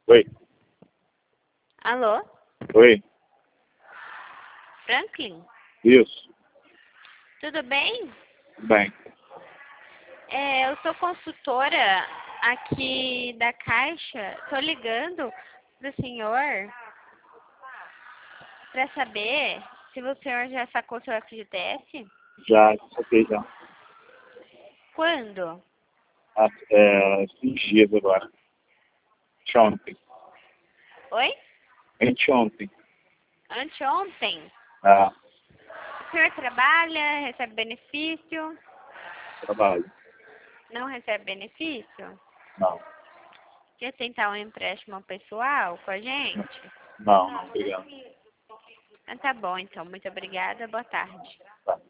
Oi, Alô? oi, Franklin? isso, Tudo bem? bem. Eu sou consultora aqui da Caixa. Tô ligando pro senhor para saber se o senhor já sacou seu FGTS. Já saquei já. Quando? Esses dias agora. Anteontem. Oi? Anteontem. Anteontem? Ah, O senhor trabalha, recebe benefício? trabalho. Não recebe benefício? Não, Quer tentar um empréstimo pessoal com a gente? não, obrigado. Tá bom, então. Muito obrigada. Boa tarde. Tá.